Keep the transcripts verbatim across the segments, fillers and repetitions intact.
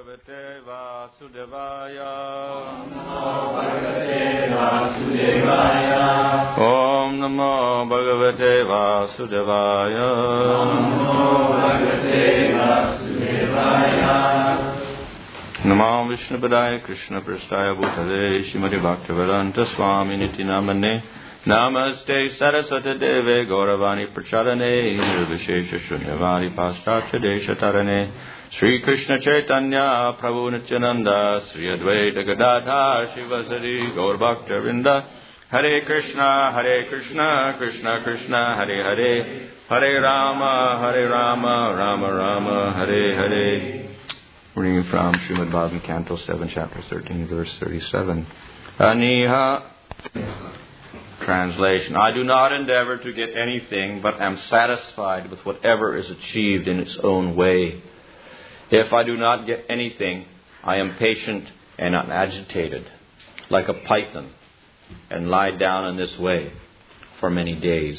Bhagavate Vasudevaya. Om Namo Bhagavate Vasudevaya. Om Namo Bhagavate Vasudevaya. Om Namo Bhagavate Vasudevaya. Namo Vishnupadaya Krishna Prasthaya Bhutale Shrimati Bhaktivedanta Swami Niti Namane Namaste Saraswati Deve Gauravani Prachadane Nirvishesha Shunyavani Paschatya Deshatarane Sri Krishna Chaitanya Prabhu Nityananda Sri Advaita Gadadhar Shivasari Gaur Bhakta Vrinda Hare Krishna Hare Krishna Krishna Krishna Hare Hare Hare Rama Hare Rama Rama Rama Hare Hare. Reading from Srimad Bhagavatam, Canto seven, Chapter thirteen, verse thirty-seven. Aniha. Translation. I do not endeavor to get anything, but am satisfied with whatever is achieved in its own way. If I do not get anything, I am patient and unagitated, like a python, and lie down in this way for many days.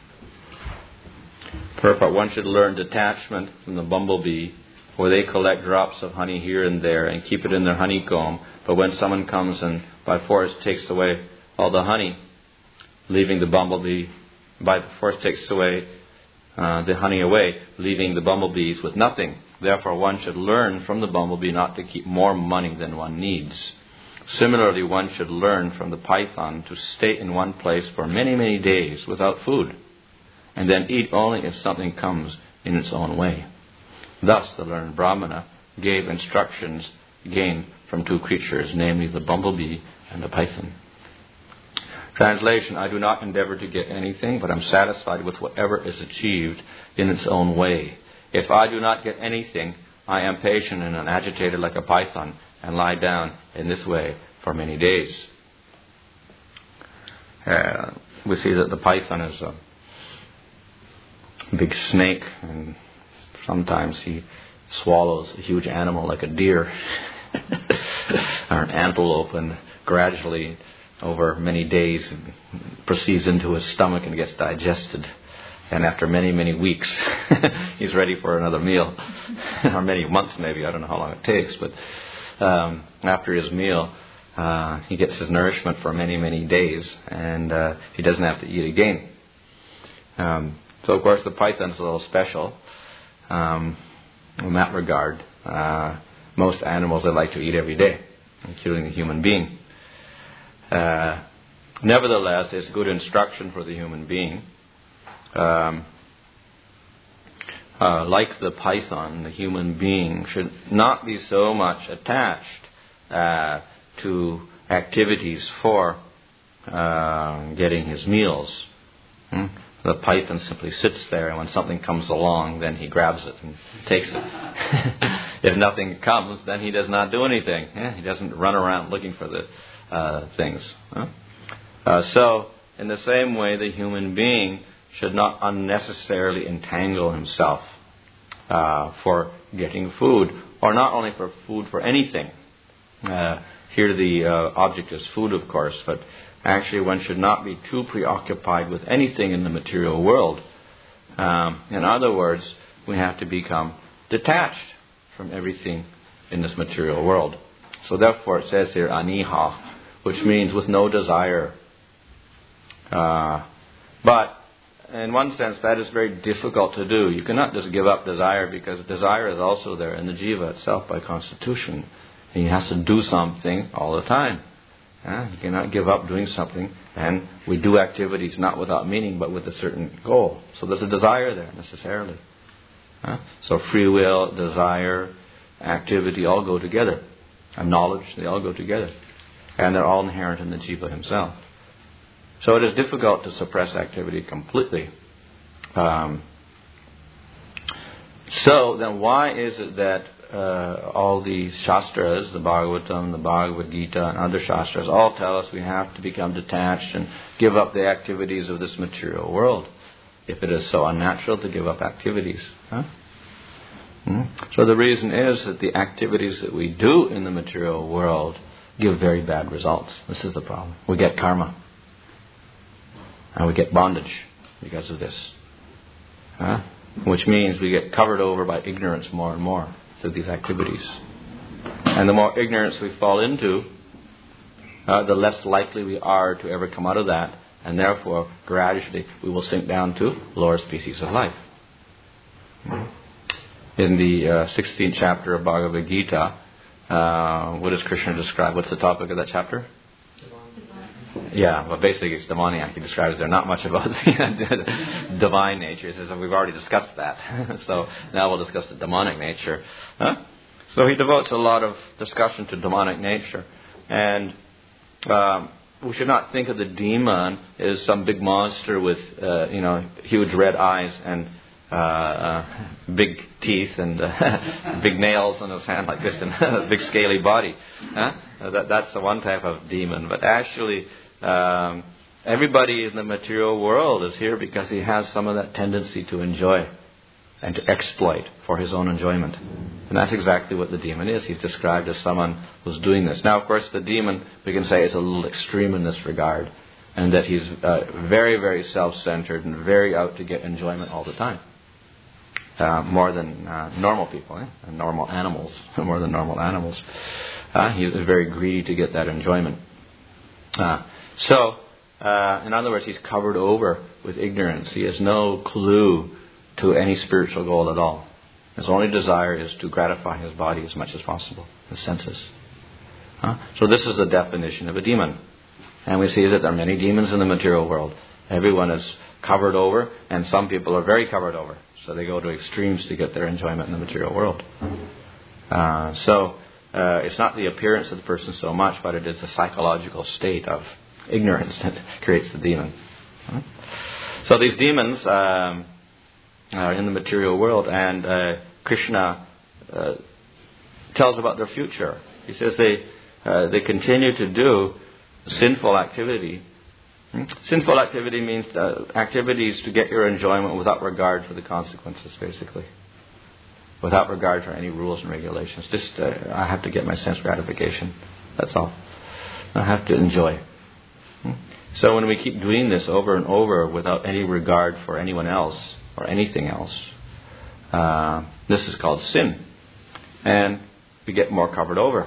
Purport. One should learn detachment from the bumblebee, where they collect drops of honey here and there and keep it in their honeycomb. But when someone comes and by force takes away all the honey, leaving the bumblebee, by force takes away uh, the honey away, leaving the bumblebees with nothing. Therefore, one should learn from the bumblebee not to keep more money than one needs. Similarly, one should learn from the python to stay in one place for many, many days without food, and then eat only if something comes in its own way. Thus, the learned Brahmana gave instructions gained from two creatures, namely the bumblebee and the python. Translation. I do not endeavor to get anything, but am satisfied with whatever is achieved in its own way. If I do not get anything, I am patient and unagitated like a python, and lie down in this way for many days. Uh, we see that the python is a big snake, and sometimes he swallows a huge animal like a deer or an antelope, and gradually over many days proceeds into his stomach and gets digested. And after many, many weeks, he's ready for another meal. Or many months maybe, I don't know how long it takes. But um, after his meal, uh, he gets his nourishment for many, many days. And uh, he doesn't have to eat again. Um, so, of course, the python's a little special. Um, in that regard, uh, most animals they like to eat every day, including the human being. Uh, nevertheless, it's good instruction for the human being. Um, uh, like the python, the human being should not be so much attached uh, to activities for uh, getting his meals. Hmm? The python simply sits there, and when something comes along, then he grabs it and takes it. If nothing comes, then he does not do anything. Yeah, he doesn't run around looking for the uh, things. Huh? Uh, so, in the same way, the human being should not unnecessarily entangle himself uh, for getting food, or not only for food, for anything. Uh, here the uh, object is food, of course, but actually, one should not be too preoccupied with anything in the material world. Um, in other words, we have to become detached from everything in this material world. So therefore it says here, aniha, which means with no desire. Uh, but in one sense, that is very difficult to do. You cannot just give up desire, because desire is also there in the jiva itself by constitution. And he has to do something all the time. Uh, you cannot give up doing something, and we do activities not without meaning, but with a certain goal. So there's a desire there necessarily. Uh, so free will, desire, activity all go together, and knowledge, they all go together, and they're all inherent in the jiva himself. So it is difficult to suppress activity completely. Um, so then, why is it that Uh, all the shastras, the Bhagavatam, the Bhagavad Gita, and other shastras all tell us we have to become detached and give up the activities of this material world, if it is so unnatural to give up activities? Huh? Hmm? So the reason is that the activities that we do in the material world give very bad results. This is the problem. We get karma. And we get bondage because of this. Huh? Which means we get covered over by ignorance more and more through these activities. And the more ignorance we fall into, uh, the less likely we are to ever come out of that. And therefore, gradually, we will sink down to lower species of life. In the uh, sixteenth chapter of Bhagavad Gita, uh, what does Krishna describe? What's the topic of that chapter? Yeah, well, basically it's demoniac. He describes there not much about the divine nature. He says, we've already discussed that. So now we'll discuss the demonic nature. Huh? So he devotes a lot of discussion to demonic nature. And um, we should not think of the demon as some big monster with, uh, you know, huge red eyes and uh, uh, big teeth and uh, big nails on his hand like this and a big scaly body. Huh? Uh, that, that's the one type of demon. But actually, um, everybody in the material world is here because he has some of that tendency to enjoy and to exploit for his own enjoyment. And that's exactly what the demon is. He's described as someone who's doing this. Now, of course, the demon, we can say, is a little extreme in this regard, and that he's uh, very, very self-centered and very out to get enjoyment all the time. Uh, more than uh, normal people, eh? and normal animals, more than normal animals. Uh, he's very greedy to get that enjoyment. Uh, so, uh, in other words, he's covered over with ignorance. He has no clue to any spiritual goal at all. His only desire is to gratify his body as much as possible, his senses. Huh? So this is the definition of a demon. And we see that there are many demons in the material world. Everyone is covered over, and some people are very covered over. So they go to extremes to get their enjoyment in the material world. Uh, so uh, it's not the appearance of the person so much, but it is the psychological state of ignorance that creates the demon. Huh? So these demons um, are in the material world, and uh, Krishna uh, tells about their future. He says they uh, they continue to do sinful activity. Hmm? Sinful activity means uh, activities to get your enjoyment without regard for the consequences, basically. Without regard for any rules and regulations. Just, uh, I have to get my sense gratification. That's all. I have to enjoy. Hmm? So when we keep doing this over and over without any regard for anyone else or anything else, uh, this is called sin. And we get more covered over.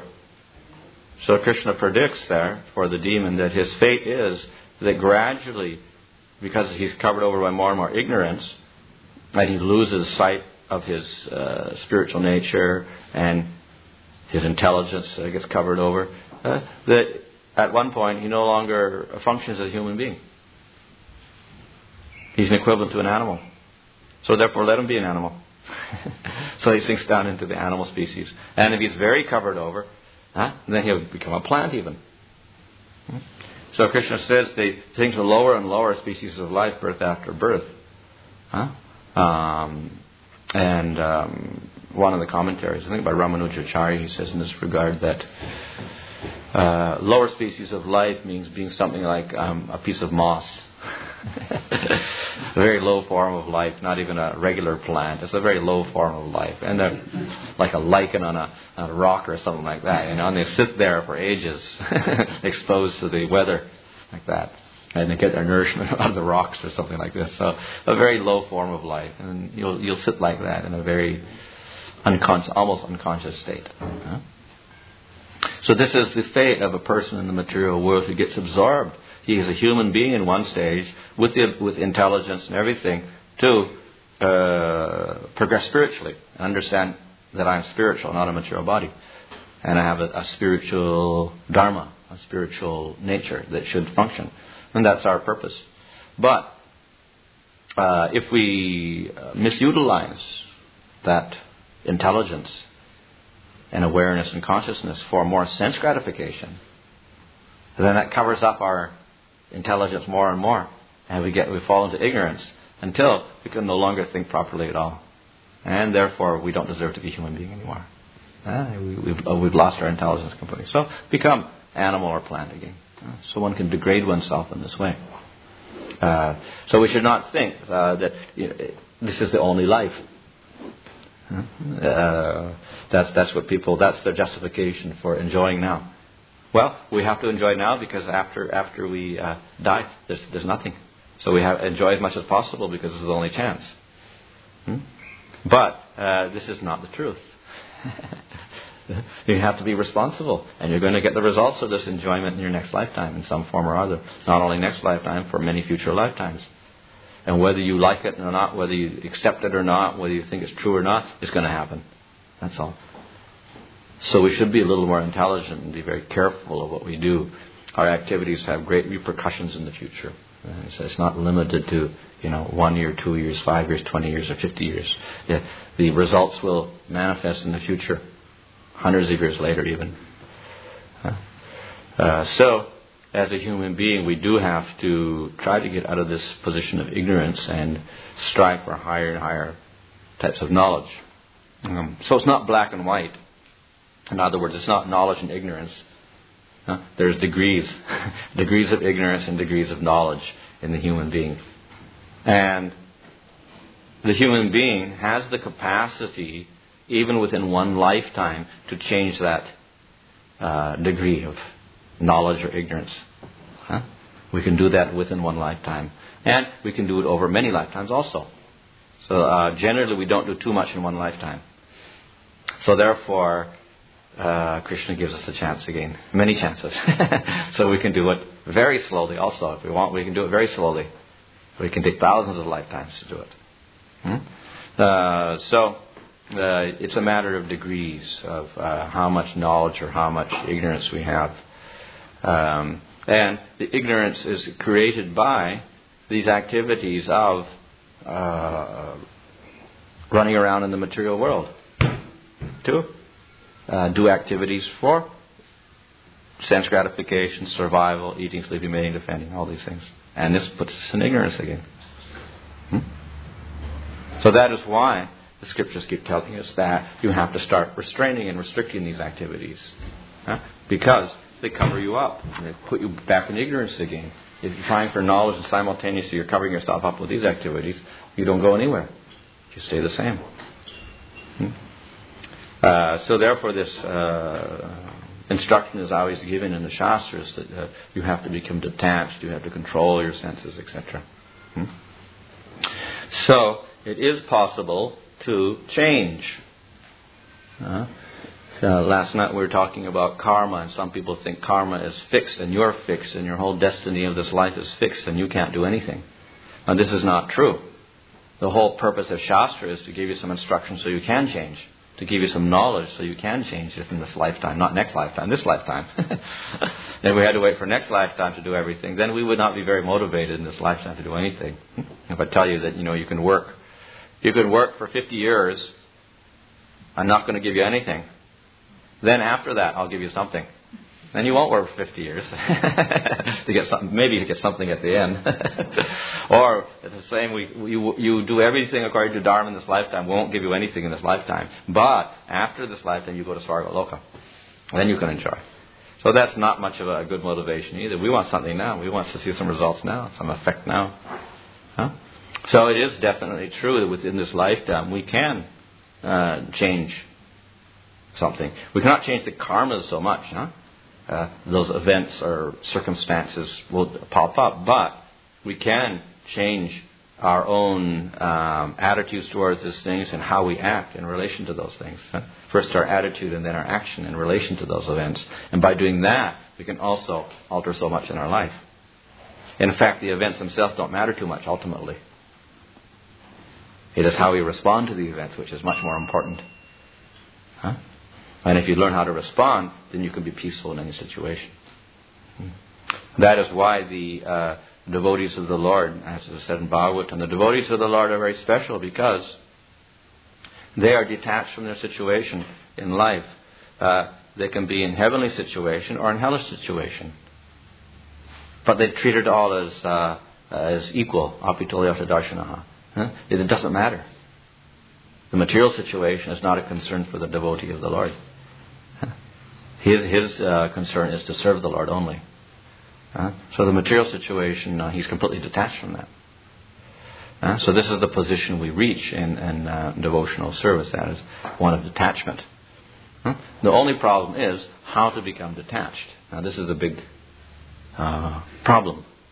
So Krishna predicts there for the demon that his fate is that gradually, because he's covered over by more and more ignorance, and he loses sight of his uh, spiritual nature and his intelligence uh, gets covered over, uh, that at one point he no longer functions as a human being. He's an equivalent to an animal. So therefore let him be an animal. So he sinks down into the animal species. And if he's very covered over, huh, then he'll become a plant even. Hmm? So Krishna says they think to lower and lower species of life, birth after birth. Huh? Um, and um, one of the commentaries, I think by Ramanujacharya, he says in this regard that uh, lower species of life means being something like um, a piece of moss. A very low form of life, not even a regular plant. It's a very low form of life. And they're like a lichen on a, on a rock or something like that. You know, and they sit there for ages, exposed to the weather like that. And they get their nourishment out of the rocks or something like this. So a very low form of life. And you'll you'll sit like that in a very unconscious, almost unconscious state. Huh? So this is the fate of a person in the material world who gets absorbed. He is a human being in one stage with the, with intelligence and everything to uh, progress spiritually. Understand that I'm spiritual, not a material body. And I have a, a spiritual dharma, a spiritual nature that should function. And that's our purpose. But uh, if we misutilize that intelligence and awareness and consciousness for more sense gratification, then that covers up our intelligence more and more, and we get we fall into ignorance until we can no longer think properly at all, and therefore we don't deserve to be a human being anymore. Uh, we, we've, uh, we've lost our intelligence completely. So become animal or plant again. Uh, so one can degrade oneself in this way. Uh, so we should not think uh, that you know, this is the only life. Uh, that's that's what people. That's their justification for enjoying now. Well, we have to enjoy now because after after we uh, die, there's there's nothing. So we have enjoy as much as possible because this is the only chance. Hmm? But uh, this is not the truth. You have to be responsible, and you're going to get the results of this enjoyment in your next lifetime in some form or other. Not only next lifetime, for many future lifetimes. And whether you like it or not, whether you accept it or not, whether you think it's true or not, it's going to happen. That's all. So we should be a little more intelligent and be very careful of what we do. Our activities have great repercussions in the future. And so it's not limited to, you know, one year, two years, five years, twenty years, or fifty years. The, the results will manifest in the future, hundreds of years later even. Uh, so, as a human being, we do have to try to get out of this position of ignorance and strive for higher and higher types of knowledge. Um, so it's not black and white. In other words, it's not knowledge and ignorance. Uh, there's degrees, degrees of ignorance and degrees of knowledge in the human being. And the human being has the capacity, even within one lifetime, to change that uh, degree of knowledge or ignorance. Huh? We can do that within one lifetime. And we can do it over many lifetimes also. So uh, generally we don't do too much in one lifetime. So therefore, uh, Krishna gives us a chance again. Many chances. So we can do it very slowly also. If we want, we can do it very slowly. We can take thousands of lifetimes to do it. Hmm? Uh, so uh, it's a matter of degrees of uh, how much knowledge or how much ignorance we have. Um, and the ignorance is created by these activities of uh, running around in the material world. To uh, do activities for sense gratification, survival, eating, sleeping, mating, defending, all these things. And this puts us in ignorance again. Hmm? So that is why the scriptures keep telling us that you have to start restraining and restricting these activities. Huh? Because they cover you up. They put you back in ignorance again. If you're trying for knowledge and simultaneously you're covering yourself up with these activities, you don't go anywhere. You stay the same. Hmm? Uh, so therefore this uh, instruction is always given in the Shastras that uh, you have to become detached, you have to control your senses, et cetera. Hmm? So it is possible to change. Uh, uh, last night we were talking about karma, and some people think karma is fixed and you're fixed and your whole destiny of this life is fixed and you can't do anything. Now this is not true. The whole purpose of Shastra is to give you some instruction so you can change. To give you some knowledge so you can change it in this lifetime, not next lifetime, this lifetime. If we had to wait for next lifetime to do everything, then we would not be very motivated in this lifetime to do anything. If I tell you that, you know, you can work, you could work for fifty years, I'm not going to give you anything. Then after that, I'll give you something. Then you won't work for fifty years to get something, maybe to get something at the end. Or it's the same, we, you, you do everything according to Dharma in this lifetime. We won't give you anything in this lifetime. But after this lifetime, you go to Svarga Loka. Then you can enjoy. So that's not much of a good motivation either. We want something now. We want to see some results now, some effect now. Huh? So it is definitely true that within this lifetime, we can uh, change something. We cannot change the karma so much, huh? Uh, those events or circumstances will pop up, but we can change our own um, attitudes towards these things and how we act in relation to those things. Huh? First our attitude and then our action in relation to those events. And by doing that, we can also alter so much in our life. In fact, the events themselves don't matter too much ultimately. It is how we respond to the events which is much more important. Huh? And if you learn how to respond, then you can be peaceful in any situation. That is why the uh, devotees of the Lord, as is said in Bhagavatam, the devotees of the Lord are very special because they are detached from their situation in life. Uh, they can be in heavenly situation or in hellish situation. But they treat it all as uh, as equal. Apitulyata darshanaha. Huh? It doesn't matter. The material situation is not a concern for the devotee of the Lord. His his uh, concern is to serve the Lord only. Uh, so the material situation, uh, he's completely detached from that. Uh, so this is the position we reach in, in uh, devotional service. That is one of detachment. Uh, the only problem is how to become detached. Now this is the big uh, problem.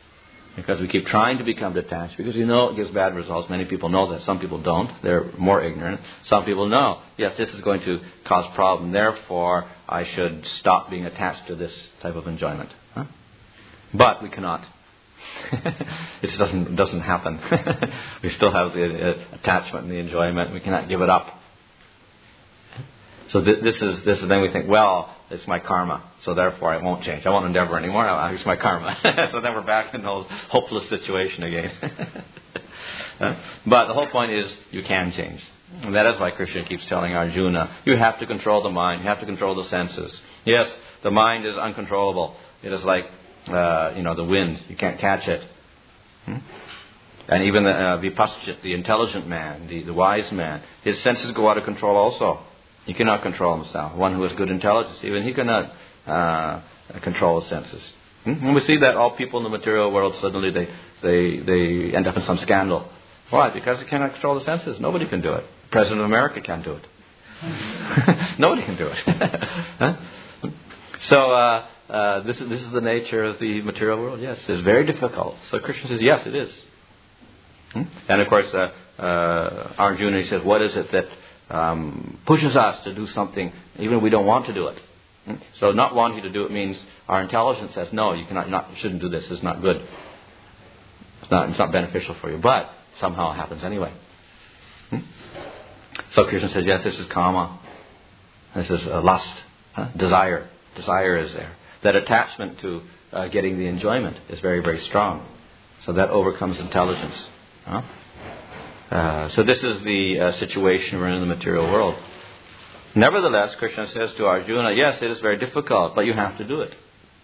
Because we keep trying to become detached, because we know it gives bad results. Many people know that. Some people don't. They're more ignorant. Some people know, yes, this is going to cause problem. Therefore, I should stop being attached to this type of enjoyment. Huh? But we cannot. It just doesn't, doesn't happen. We still have the uh, attachment and the enjoyment. We cannot give it up. So th- this is this is then we think, well, it's my karma, so therefore I won't change. I won't endeavor anymore. I, it's my karma. So then we're back in the old hopeless situation again. uh, but the whole point is you can change. And that is why Krishna keeps telling Arjuna, you have to control the mind. You have to control the senses. Yes, the mind is uncontrollable. It is like, uh, you know, the wind. You can't catch it. Hmm? And even the uh, Vipaschit, the intelligent man, the, the wise man, his senses go out of control also. He cannot control himself. One who has good intelligence, even he cannot uh, control his senses. Hmm? And we see that all people in the material world, suddenly they, they, they end up in some scandal. Why? Because they cannot control the senses. Nobody can do it. The President of America can't do it. Nobody can do it. Huh? So uh, uh, this is this is the nature of the material world. Yes, it's very difficult. So Krishna says, yes, it is. Hmm? And of course, uh, uh, Arjuna, he says, what is it that um, pushes us to do something even if we don't want to do it? Hmm? So not wanting to do it means our intelligence says, no, you cannot, not, you shouldn't do this. It's not good. It's not, it's not beneficial for you. But somehow it happens anyway. Hmm? So Krishna says, yes, this is kama. This is uh, lust, huh? Desire. Desire is there. That attachment to uh, getting the enjoyment is very, very strong. So that overcomes intelligence. Huh? Uh, so this is the uh, situation we're in, in the material world. Nevertheless, Krishna says to Arjuna, yes, it is very difficult, but you have to do it.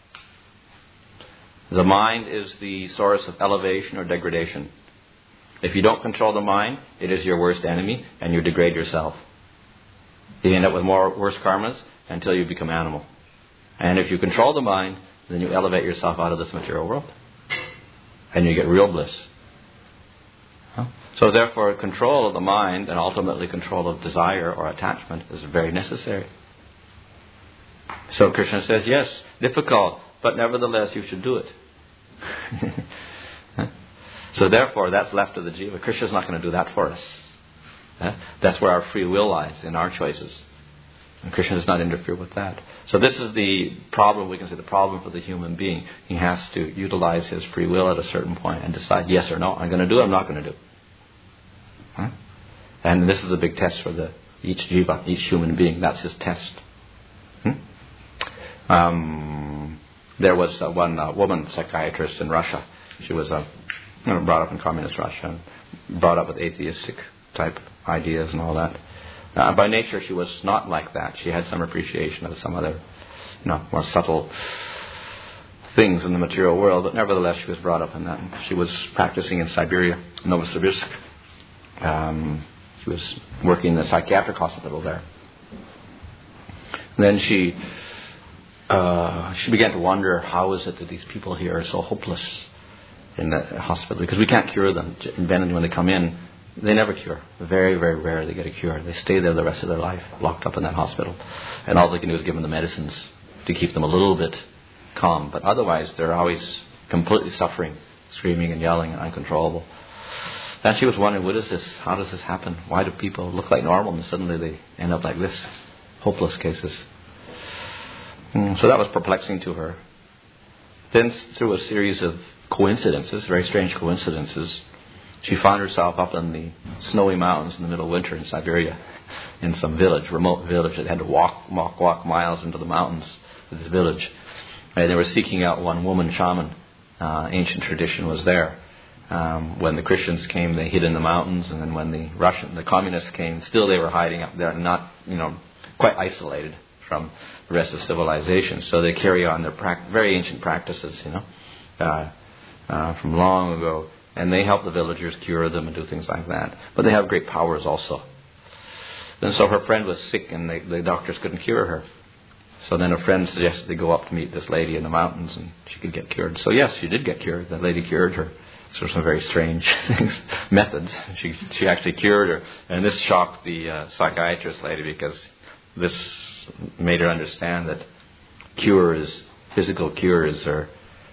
The mind is the source of elevation or degradation. If you don't control the mind, it is your worst enemy, and you degrade yourself. You end up with more worse karmas until you become animal. And if you control the mind, then you elevate yourself out of this material world. And you get real bliss. Huh? So therefore, control of the mind and ultimately control of desire or attachment is very necessary. So Krishna says, yes, difficult, but nevertheless you should do it. So therefore, that's left to the jiva. Krishna's not going to do that for us. Huh? That's where our free will lies, in our choices. And Krishna does not interfere with that. So this is the problem, we can say the problem for the human being. He has to utilize his free will at a certain point and decide yes or no. I'm going to do it, I'm not going to do it. Huh? And this is the big test for the each jiva, each human being. That's his test. Hmm? Um, there was uh, one uh, woman psychiatrist in Russia. She was uh, you know, brought up in communist Russia, and brought up with atheistic type ideas and all that. Uh, by nature, she was not like that. She had some appreciation of some other, you know, more subtle things in the material world, but nevertheless, she was brought up in that. She was practicing in Siberia, Novosibirsk. Um, she was working in the psychiatric hospital there. And then she uh, she began to wonder, how is it that these people here are so hopeless in the hospital? Because we can't cure them. And when they come in, they never cure. Very, very rare they get a cure. They stay there the rest of their life, locked up in that hospital. And all they can do is give them the medicines to keep them a little bit calm. But otherwise, they're always completely suffering, screaming and yelling and uncontrollable. And she was wondering, what is this? How does this happen? Why do people look like normal and suddenly they end up like this? Hopeless cases. Mm, so that was perplexing to her. Then through a series of coincidences, very strange coincidences, she found herself up in the snowy mountains in the middle of winter in Siberia, in some village, remote village. They had to walk, walk, walk miles into the mountains of this village. And they were seeking out one woman shaman. Uh, ancient tradition was there. Um, when the Christians came, they hid in the mountains, and then when the Russian, the communists came, still they were hiding up there, not, you know, quite isolated from the rest of civilization. So they carry on their pra- very ancient practices, you know, uh, uh, from long ago. And they help the villagers cure them and do things like that. But they have great powers also. And so her friend was sick and they, the doctors couldn't cure her. So then a friend suggested they go up to meet this lady in the mountains and she could get cured. So yes, she did get cured. The lady cured her. So some very strange things, methods. She she actually cured her. And this shocked the uh, psychiatrist lady because this made her understand that cures, physical cures are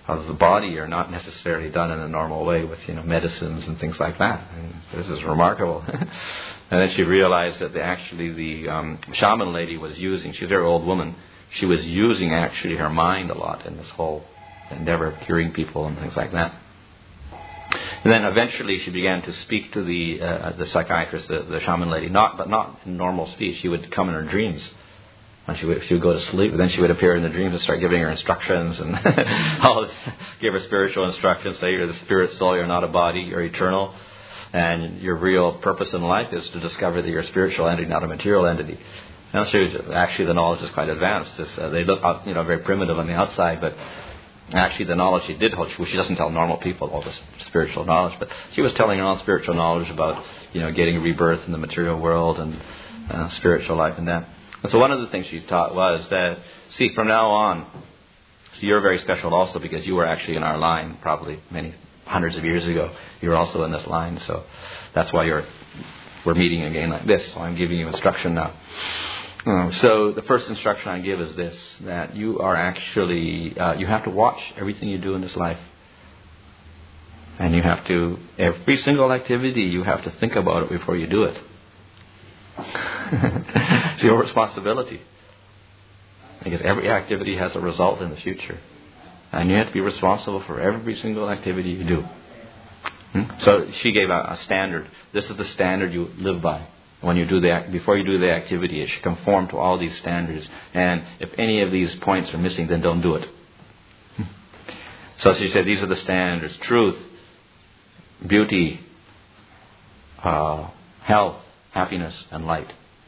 of the body are not necessarily done in a normal way with, you know, medicines and things like that. And this is remarkable. And then she realized that the, actually the um, shaman lady was using, she's a very old woman, she was using actually her mind a lot in this whole endeavor of curing people and things like that. And then eventually she began to speak to the uh, the psychiatrist, the, the shaman lady, not but not in normal speech. She would come in her dreams. When she would, she would go to sleep, but then she would appear in the dreams and start giving her instructions and all this, give her spiritual instructions, say you're the spirit soul, you're not a body, you're eternal, and your real purpose in life is to discover that you're a spiritual entity, not a material entity. Now, she was, actually, the knowledge is quite advanced. It's, uh, they look, you know, very primitive on the outside, but actually, the knowledge she did hold, she, she doesn't tell normal people all this spiritual knowledge, but she was telling her own spiritual knowledge about, you know, getting rebirth in the material world and uh, spiritual life and that. And so one of the things she taught was that, see, from now on, so you're very special also because you were actually in our line probably many hundreds of years ago. You were also in this line, so that's why you're we're meeting again like this. So I'm giving you instruction now. Um, so the first instruction I give is this, that you are actually, uh, you have to watch everything you do in this life. And you have to, every single activity, you have to think about it before you do it. It's your responsibility. Because every activity has a result in the future. And you have to be responsible for every single activity you do. Hmm? So she gave a, a standard. This is the standard you live by. When you do the before you do the activity, it should conform to all these standards. And if any of these points are missing, then don't do it. Hmm. So she said these are the standards: truth, beauty, uh, health, happiness, and light.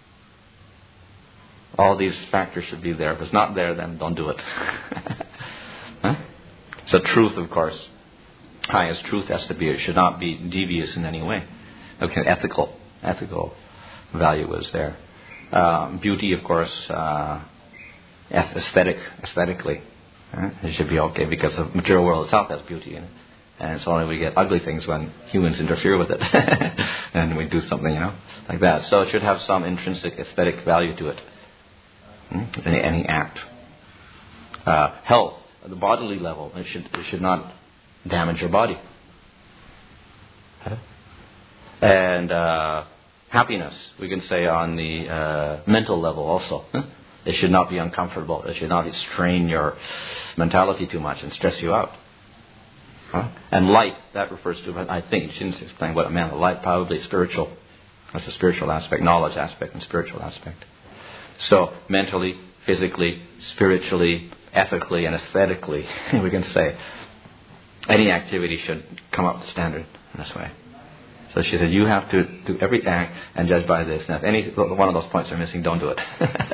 All these factors should be there. If it's not there, then don't do it. Huh? So truth, of course, highest truth has to be. It should not be devious in any way. Okay, ethical, ethical value is there. Um, beauty, of course, uh, aesthetic, aesthetically, huh? It should be okay because the material world itself has beauty in it. And it's only we get ugly things when humans interfere with it. And we do something, you know, like that. So it should have some intrinsic aesthetic value to it. Hmm? Any, any act. Uh, health, at the bodily level, it should, it should not damage your body. Huh? And uh, happiness, we can say on the uh, mental level also. Huh? It should not be uncomfortable. It should not strain your mentality too much and stress you out. Huh? And light, that refers to, I think, she didn't explain what it meant. Light, probably spiritual. That's a spiritual aspect, knowledge aspect and spiritual aspect. So, mentally, physically, spiritually, ethically, and aesthetically, we can say, any activity should come up to standard in this way. So she said, you have to do every act and judge by this. Now, if any one of those points are missing, don't do it.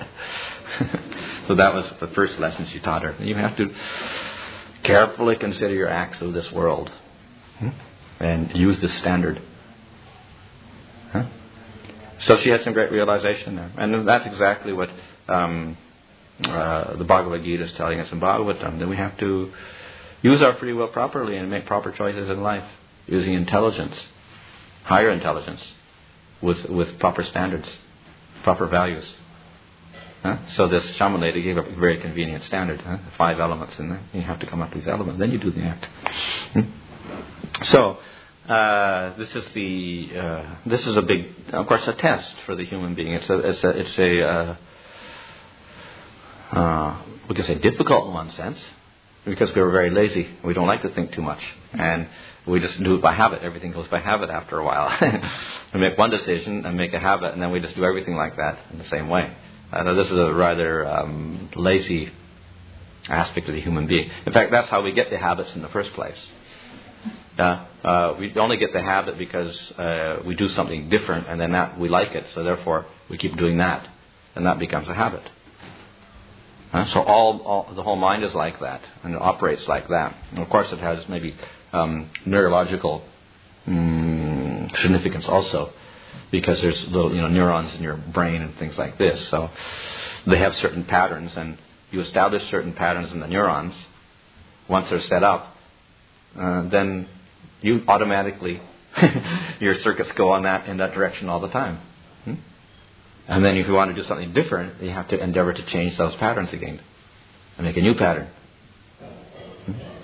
So that was the first lesson she taught her. You have to carefully consider your acts of this world and use this standard. Huh? So she had some great realization there. And that's exactly what um, uh, the Bhagavad Gita is telling us in Bhagavatam, that we have to use our free will properly and make proper choices in life, using intelligence, higher intelligence, with with proper standards, proper values. Huh? So this shaman lady gave a very convenient standard, huh? Five elements in there. You have to come up with these elements, then you do the act. Hmm? So uh, this is the uh, this is a big, of course, a test for the human being. It's a it's a it's a uh, uh, we can say difficult in one sense, because we're very lazy. We don't like to think too much, and we just do it by habit. Everything goes by habit after a while. We make one decision and make a habit, and then we just do everything like that in the same way. Uh, this is a rather um, lazy aspect of the human being. In fact, that's how we get the habits in the first place. Uh, uh, we only get the habit because uh, we do something different, and then that we like it, so therefore we keep doing that, and that becomes a habit. Uh, so all, all the whole mind is like that, and it operates like that. And of course, it has maybe um, neurological um, significance also, because there's little, you know, neurons in your brain and things like this. So they have certain patterns, and you establish certain patterns in the neurons. Once they're set up, uh, then you automatically your circuits go on that in that direction all the time. Hmm? And then if you want to do something different, you have to endeavor to change those patterns again and make a new pattern. Hmm?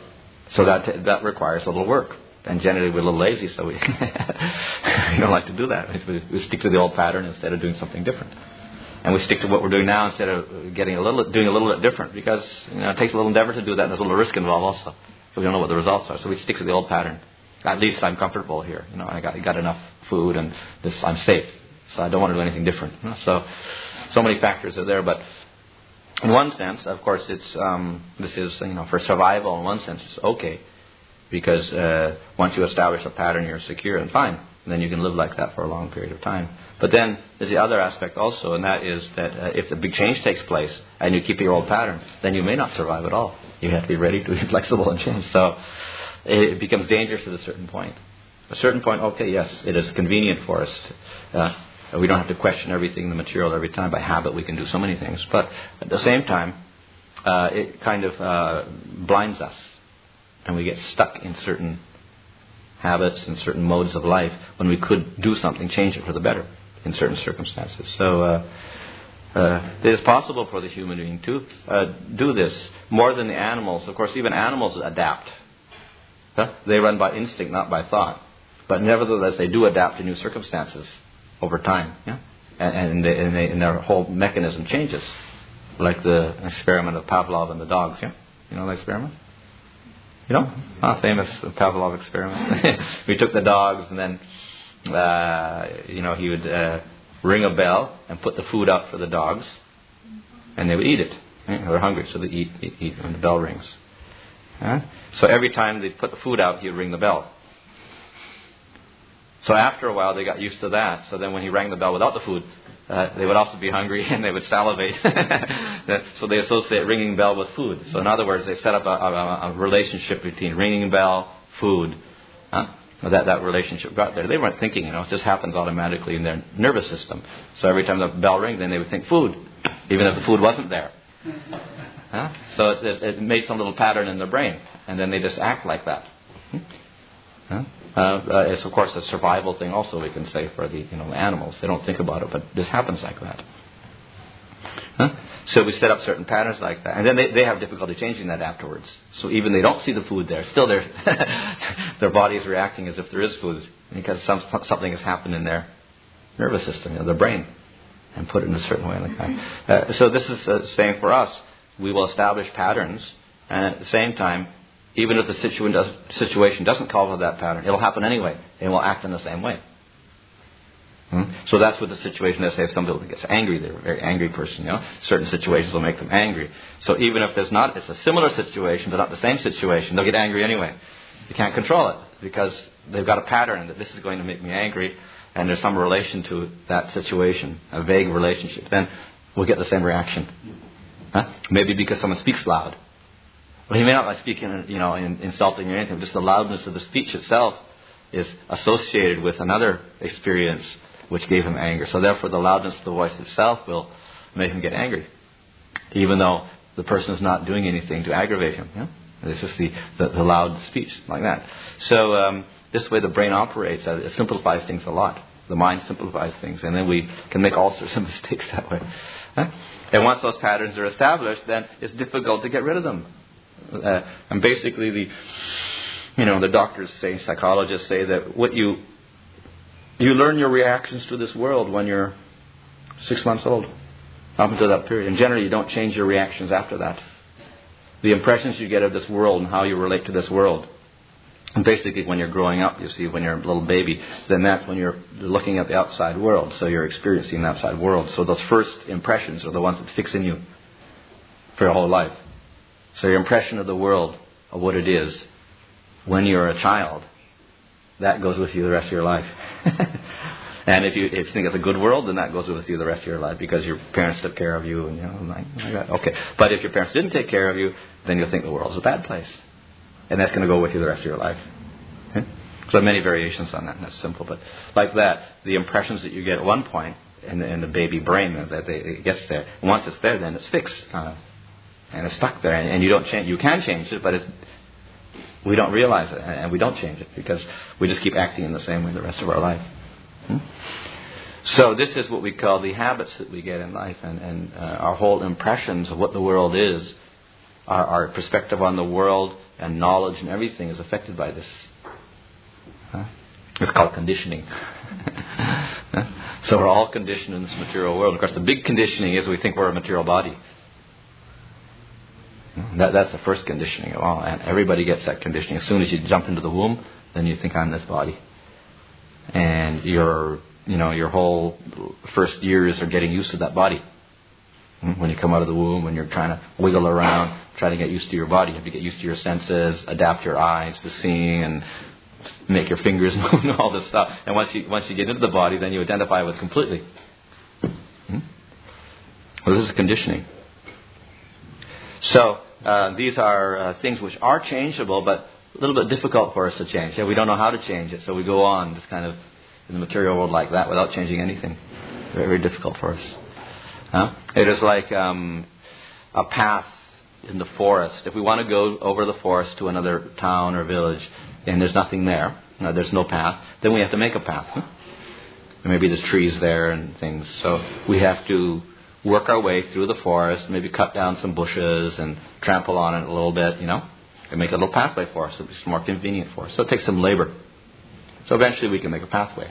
So that that requires a little work. And generally we're a little lazy, so we, we don't like to do that. We, we stick to the old pattern instead of doing something different. And we stick to what we're doing now instead of getting a little, doing a little bit different, because you know, it takes a little endeavor to do that, and there's a little risk involved also. So we don't know what the results are. So we stick to the old pattern. At least I'm comfortable here. You know, I got, I got enough food, and this I'm safe. So I don't want to do anything different. You know? So, so many factors are there. But in one sense, of course, it's um, this is you know for survival. In one sense, it's okay, because uh, once you establish a pattern, you're secure and fine. And then you can live like that for a long period of time. But then there's the other aspect also, and that is that uh, if a big change takes place and you keep your old pattern, then you may not survive at all. You have to be ready to be flexible and change. So it becomes dangerous at a certain point. At a certain point, okay, yes, it is convenient for us. To, uh, we don't have to question everything in the material every time. By habit, we can do so many things. But at the same time, uh, it kind of uh, blinds us, and we get stuck in certain habits and certain modes of life when we could do something, change it for the better in certain circumstances. So uh, uh, it is possible for the human being to uh, do this more than the animals. Of course, even animals adapt. Huh? They run by instinct, not by thought. But nevertheless, they do adapt to new circumstances over time. Yeah? And, and, they, and, they, and their whole mechanism changes. Like the experiment of Pavlov and the dogs. Yeah? You know the experiment? You know? Ah, famous Pavlov experiment. We took the dogs, and then Uh, you know, he would uh, ring a bell and put the food out for the dogs, and they would eat it. Right? They're hungry, so they eat, eat, eat when the bell rings. Huh? So every time they put the food out, he would ring the bell. So after a while, they got used to that. So then when he rang the bell without the food, uh, they would also be hungry and they would salivate. So they associate ringing bell with food. So in other words, they set up a, a, a relationship between ringing bell, food. Huh? That that relationship got there. They weren't thinking, you know, it just happens automatically in their nervous system. So every time the bell rings, then they would think food, even if the food wasn't there. Huh? So it, it, it made some little pattern in their brain, and then they just act like that. Huh? Uh, uh, it's of course a survival thing, also we can say for the you know animals. They don't think about it, but this happens like that. Huh? So we set up certain patterns like that. And then they, they have difficulty changing that afterwards. So even they don't see the food there, still their their body is reacting as if there is food, because some, something has happened in their nervous system, you know, their brain, and put it in a certain way like that. Uh, so this is the same for us. We will establish patterns, and at the same time, even if the situa- does, situation doesn't call for that pattern, it'll happen anyway, and we'll act in the same way. Hmm? So that's what the situation is. Say if somebody gets angry, they're a very angry person, you know. Certain situations will make them angry. So even if there's not, it's a similar situation, but not the same situation, they'll get angry anyway. You can't control it, because they've got a pattern that this is going to make me angry, and there's some relation to that situation, a vague relationship. Then we'll get the same reaction. Huh? Maybe because someone speaks loud. Well, he may not like speaking, you know, in, insulting or anything. Just the loudness of the speech itself is associated with another experience which gave him anger. So therefore the loudness of the voice itself will make him get angry, even though the person is not doing anything to aggravate him. You know? It's just the, the, the loud speech like that. So um, this way the brain operates. Uh, it simplifies things a lot. The mind simplifies things, and then we can make all sorts of mistakes that way. Huh? And once those patterns are established, then it's difficult to get rid of them. Uh, and basically the, you know, the doctors say, psychologists say that what you You learn your reactions to this world when you're six months old, up until that period. And generally you don't change your reactions after that. The impressions you get of this world and how you relate to this world. And basically when you're growing up, you see, when you're a little baby, then that's when you're looking at the outside world. So you're experiencing the outside world. So those first impressions are the ones that fix in you for your whole life. So your impression of the world, of what it is, when you're a child, that goes with you the rest of your life. And if you, if you think it's a good world, then that goes with you the rest of your life, because your parents took care of you, and you know, like, like that. Okay. But if your parents didn't take care of you, then you'll think the world's a bad place, and that's going to go with you the rest of your life. Okay? So there are many variations on that, and that's simple. But like that, the impressions that you get at one point in the, in the baby brain, that they, it gets there. And once it's there, then it's fixed, uh, and it's stuck there, and, and you don't change. You can change it, but it's we don't realize it, and we don't change it, because we just keep acting in the same way the rest of our life. Hmm? So this is what we call the habits that we get in life, and, and uh, our whole impressions of what the world is, our, our perspective on the world and knowledge and everything is affected by this. Huh? It's called conditioning. So we're all conditioned in this material world. Of course, the big conditioning is we think we're a material body. That, that's the first conditioning of all. And everybody gets that conditioning. As soon as you jump into the womb, then you think I'm this body. And your, you know, your whole first years are getting used to that body. When you come out of the womb, when you're trying to wiggle around, trying to get used to your body, you have to get used to your senses, adapt your eyes to seeing, and make your fingers move and all this stuff. And once you once you get into the body, then you identify with it completely. Hmm? Well, this is conditioning. So uh, these are uh, things which are changeable, but a little bit difficult for us to change. Yeah, we don't know how to change it, so we go on just kind of in the material world like that without changing anything. Very, very difficult for us. Huh? It is like um, a path in the forest. If we want to go over the forest to another town or village, and there's nothing there, no, there's no path, then we have to make a path. Huh? And maybe there's trees there and things. So we have to work our way through the forest, maybe cut down some bushes and trample on it a little bit, you know, and make a little pathway for us. So it's more convenient for us. So it takes some labor. So eventually we can make a pathway.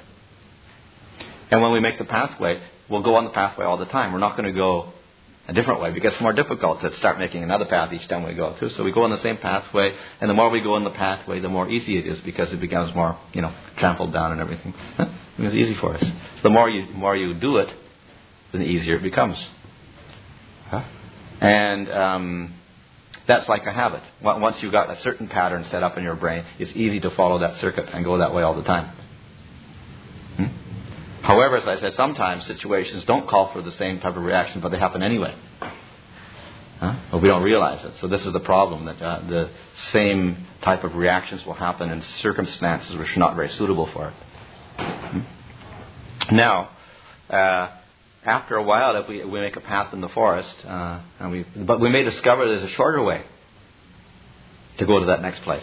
And when we make the pathway, we'll go on the pathway all the time. We're not going to go a different way because it's more difficult to start making another path each time we go through. So we go on the same pathway, and the more we go on the pathway, the more easy it is because it becomes more, you know, trampled down and everything. Huh? It's easy for us. So the more you more you do it, then the easier it becomes. Huh? And um, that's like a habit. Once you've got a certain pattern set up in your brain, it's easy to follow that circuit and go that way all the time. Hmm? However, as I said, sometimes situations don't call for the same type of reaction, but they happen anyway. Huh? But we don't realize it. So this is the problem, that uh, the same type of reactions will happen in circumstances which are not very suitable for it. Hmm? Now, uh, after a while, if we, we make a path in the forest, uh, and we, but we may discover there's a shorter way to go to that next place.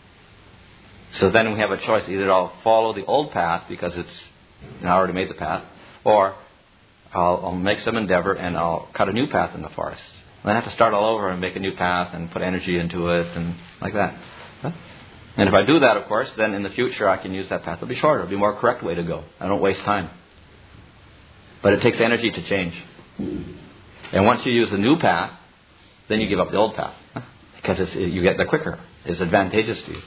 So then we have a choice. Either I'll follow the old path because it's I already made the path, or I'll, I'll make some endeavor and I'll cut a new path in the forest. And I have to start all over and make a new path and put energy into it and like that. Huh? And if I do that, of course, then in the future I can use that path. It'll be shorter. It'll be a more correct way to go. I don't waste time. But it takes energy to change. And once you use the new path, then you give up the old path. Huh? Because it's, you get there quicker. It's advantageous to you.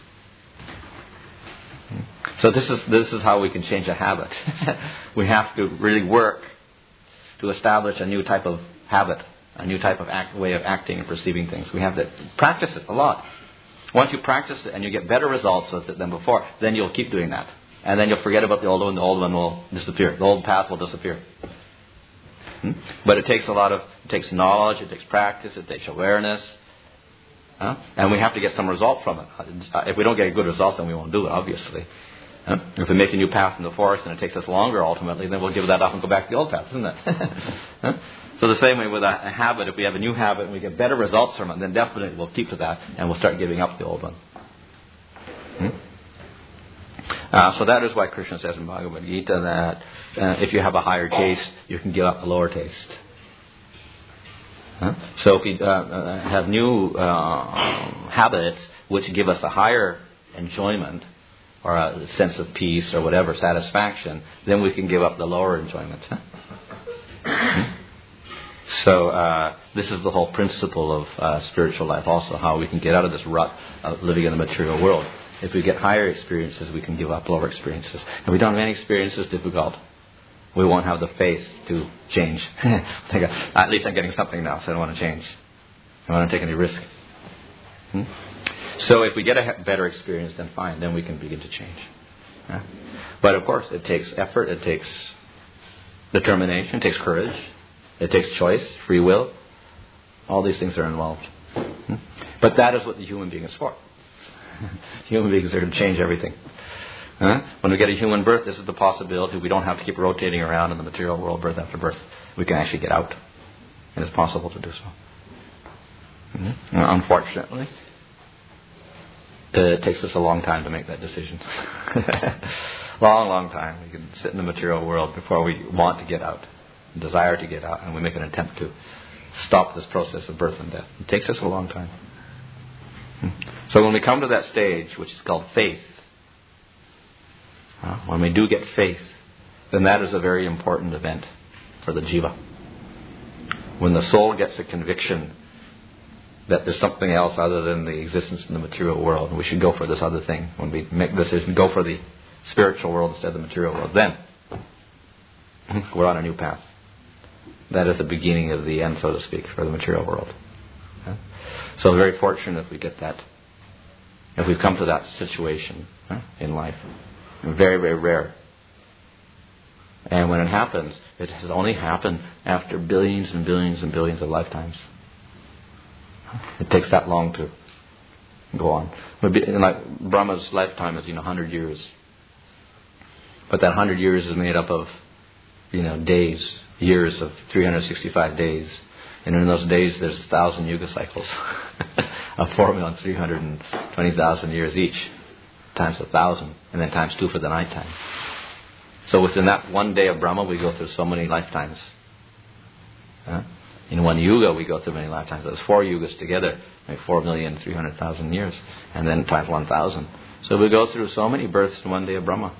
So this is this is how we can change a habit. We have to really work to establish a new type of habit, a new type of act, way of acting and perceiving things. We have to practice it a lot. Once you practice it and you get better results with it than before, then you'll keep doing that. And then you'll forget about the old one, the old one will disappear. The old path will disappear. Hmm? But it takes a lot of, it takes knowledge, it takes practice, it takes awareness. Huh? And we have to get some result from it. If we don't get good results, then we won't do it, obviously. Huh? If we make a new path in the forest and it takes us longer ultimately, then we'll give that up and go back to the old path, isn't it? Huh? So the same way with a, a habit, if we have a new habit and we get better results from it, then definitely we'll keep to that and we'll start giving up the old one. Hmm? Uh, so that is why Krishna says in Bhagavad Gita that uh, if you have a higher taste, you can give up the lower taste. Huh? So if we uh, uh, have new uh, habits which give us a higher enjoyment or a sense of peace or whatever, satisfaction, then we can give up the lower enjoyment. Huh? Hmm? So uh, this is the whole principle of uh, spiritual life also, how we can get out of this rut of living in the material world. If we get higher experiences, we can give up lower experiences. And we don't have any experiences difficult. We won't have the faith to change. At least I'm getting something now, so I don't want to change. I don't want to take any risk. Hmm? So if we get a better experience, then fine, then we can begin to change. Yeah? But of course, it takes effort, it takes determination, it takes courage, it takes choice, free will. All these things are involved. Hmm? But that is what the human being is for. Human beings are to change everything. Huh? When we get a human birth, this is the possibility. We don't have to keep rotating around in the material world birth after birth. We can actually get out. And it's possible to do so. Mm-hmm. Now, unfortunately, it takes us a long time to make that decision. long, long time. We can sit in the material world before we want to get out, desire to get out, and we make an attempt to stop this process of birth and death. It takes us a long time. Hmm. So when we come to that stage, which is called faith, uh, when we do get faith, then that is a very important event for the jiva. When the soul gets a conviction that there's something else other than the existence in the material world, and we should go for this other thing. When we make the decision, go for the spiritual world instead of the material world, then we're on a new path. That is the beginning of the end, so to speak, for the material world. Yeah? So we're very fortunate if we get that, if we've come to that situation huh, in life. Very, very rare. And when it happens, it has only happened after billions and billions and billions of lifetimes. It takes that long to go on. Like Brahma's lifetime is, you know, one hundred years. But that one hundred years is made up of, you know, days, years of three hundred sixty-five days. And in those days, there's one thousand yuga cycles of four million three hundred twenty thousand years each, times one thousand, and then times two for the nighttime. So within that one day of Brahma, we go through so many lifetimes. Huh? In one yuga, we go through many lifetimes. There's four yugas together, like four million three hundred thousand years, and then times one thousand. So we go through so many births in one day of Brahma.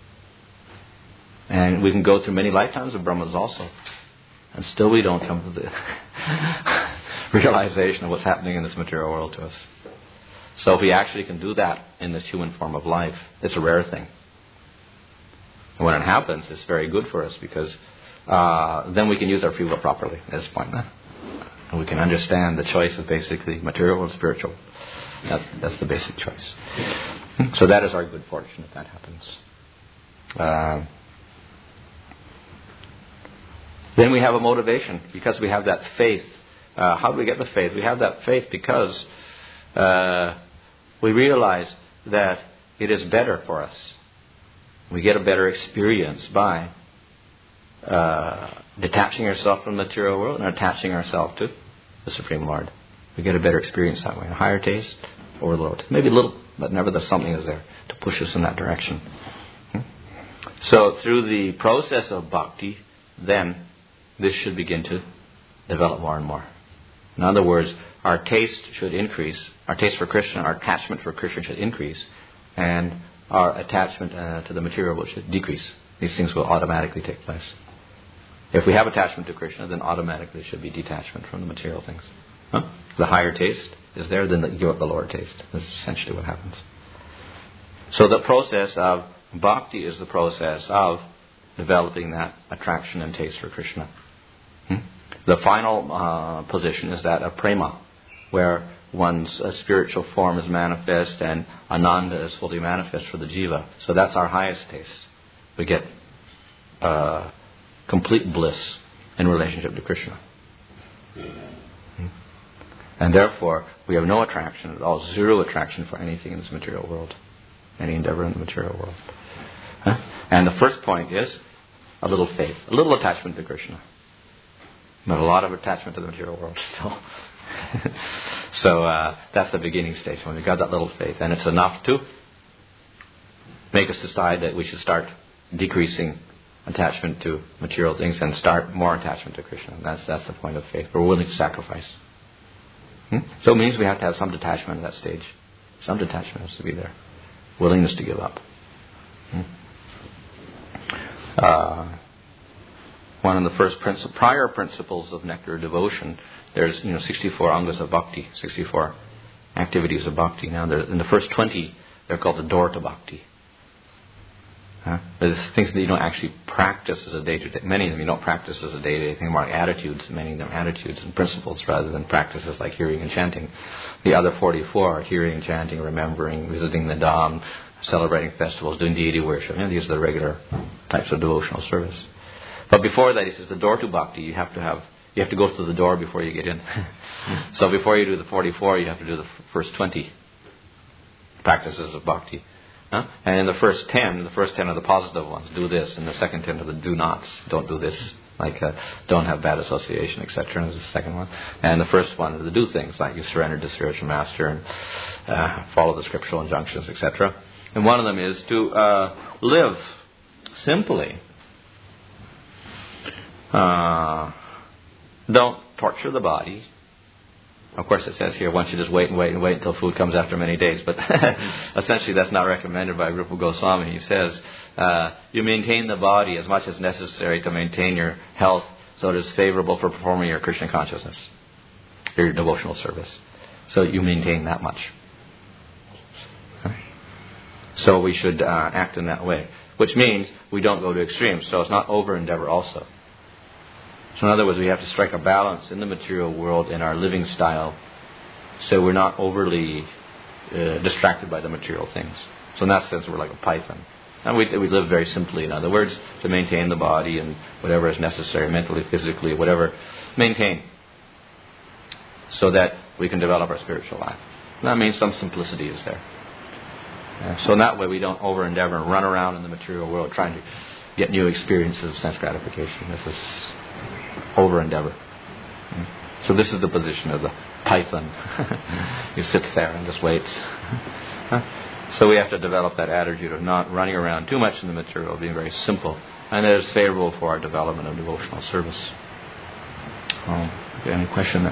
And we can go through many lifetimes of Brahmas also. And still we don't come to the realization of what's happening in this material world to us. So if we actually can do that in this human form of life, it's a rare thing. And when it happens, it's very good for us because uh, then we can use our free will properly at this point. Huh? And we can understand the choice of basically material and spiritual. That, that's the basic choice. So that is our good fortune if that happens. Uh, then we have a motivation because we have that faith. Uh, how do we get the faith? We have that faith because uh, we realize that it is better for us. We get a better experience by uh, detaching ourselves from the material world and attaching ourselves to the Supreme Lord. We get a better experience that way. A higher taste or a lower taste. Maybe a little, but nevertheless something is there to push us in that direction. Hmm? So through the process of bhakti, then this should begin to develop more and more. In other words, our taste should increase. Our taste for Krishna, our attachment for Krishna should increase. And our attachment uh, to the material world should decrease. These things will automatically take place. If we have attachment to Krishna, then automatically there should be detachment from the material things. Huh? The higher taste is there, then the, you have the lower taste. That's essentially what happens. So the process of bhakti is the process of developing that attraction and taste for Krishna. Hmm? The final uh, position is that of prema, where one's uh, spiritual form is manifest and ananda is fully manifest for the jiva. So that's our highest taste. We get uh, complete bliss in relationship to Krishna. Hmm? And therefore, we have no attraction at all, zero attraction for anything in this material world, any endeavor in the material world. Huh? And the first point is a little faith, a little attachment to Krishna. But a lot of attachment to the material world still. So uh, that's the beginning stage, when we got that little faith. And it's enough to make us decide that we should start decreasing attachment to material things and start more attachment to Krishna. That's, that's the point of faith. We're willing to sacrifice. Hmm? So it means we have to have some detachment at that stage. Some detachment has to be there. Willingness to give up. Hmm? Uh, one of the first princip- prior principles of nectar devotion, there's you know sixty-four angas of bhakti, sixty-four activities of bhakti. Now, in the first twenty, they're called the door to bhakti. Huh? There's things that you don't actually practice as a day-to-day. Many of them you don't practice as a day-to-day thing, more like attitudes. Many of them attitudes and principles rather than practices like hearing and chanting. The other forty-four are hearing, chanting, remembering, visiting the dham, celebrating festivals, doing deity worship. You know, these are the regular types of devotional service. But before that, he says the door to bhakti, you have to have, you have to go through the door before you get in. So before you do the forty-four, you have to do the first twenty practices of bhakti. Huh? And in the first ten, the first ten are the positive ones, do this, and the second ten are the do nots, don't do this, like uh, don't have bad association, et cetera. Is the second one. And the first one is the do things, like you surrender to spiritual master and uh, follow the scriptural injunctions, et cetera. And one of them is to uh, live simply. Uh, don't torture the body. Of course, it says here, once you just wait and wait and wait until food comes after many days. But essentially, that's not recommended by Rupa Goswami. He says, uh, you maintain the body as much as necessary to maintain your health so it is favorable for performing your Krishna consciousness, your devotional service. So you maintain that much. So we should uh, act in that way, which means we don't go to extremes. So it's not over-endeavor also. So in other words, we have to strike a balance in the material world in our living style so we're not overly uh, distracted by the material things. So in that sense, we're like a python. And we, we live very simply, in other words, to maintain the body and whatever is necessary, mentally, physically, whatever, maintain so that we can develop our spiritual life. And that means some simplicity is there. Uh, so in that way, we don't over-endeavor and run around in the material world trying to get new experiences of sense gratification. This is over-endeavor. So this is the position of the python. He sits there and just waits. So we have to develop that attitude of not running around too much in the material, being very simple. And that is favorable for our development of devotional service. Um, okay, any question?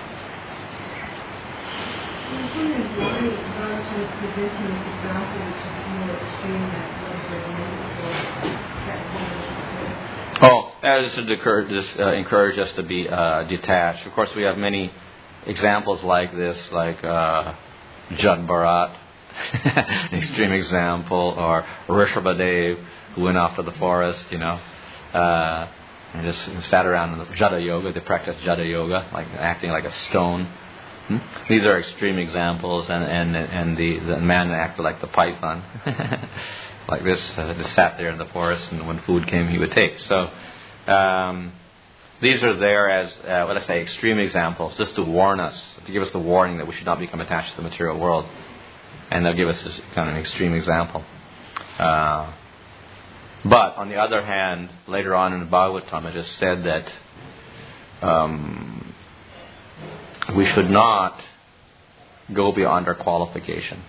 Oh, as to encourage, just, uh, encourage us to be uh, detached. Of course, we have many examples like this, like uh, Jad Bharat, extreme example, or Rishabhadev, who went off to the forest, you know, uh, and just sat around in the Jada Yoga. They practiced Jada Yoga, like acting like a stone. Hmm? These are extreme examples, and and and the, the man acted like the python. Like this, uh, just sat there in the forest, and when food came, he would take. So, um, these are there as, uh, what I say, extreme examples, just to warn us, to give us the warning that we should not become attached to the material world. And they'll give us this kind of an extreme example. Uh, but, on the other hand, later on in the Bhagavatam, it is said that um, we should not go beyond our qualification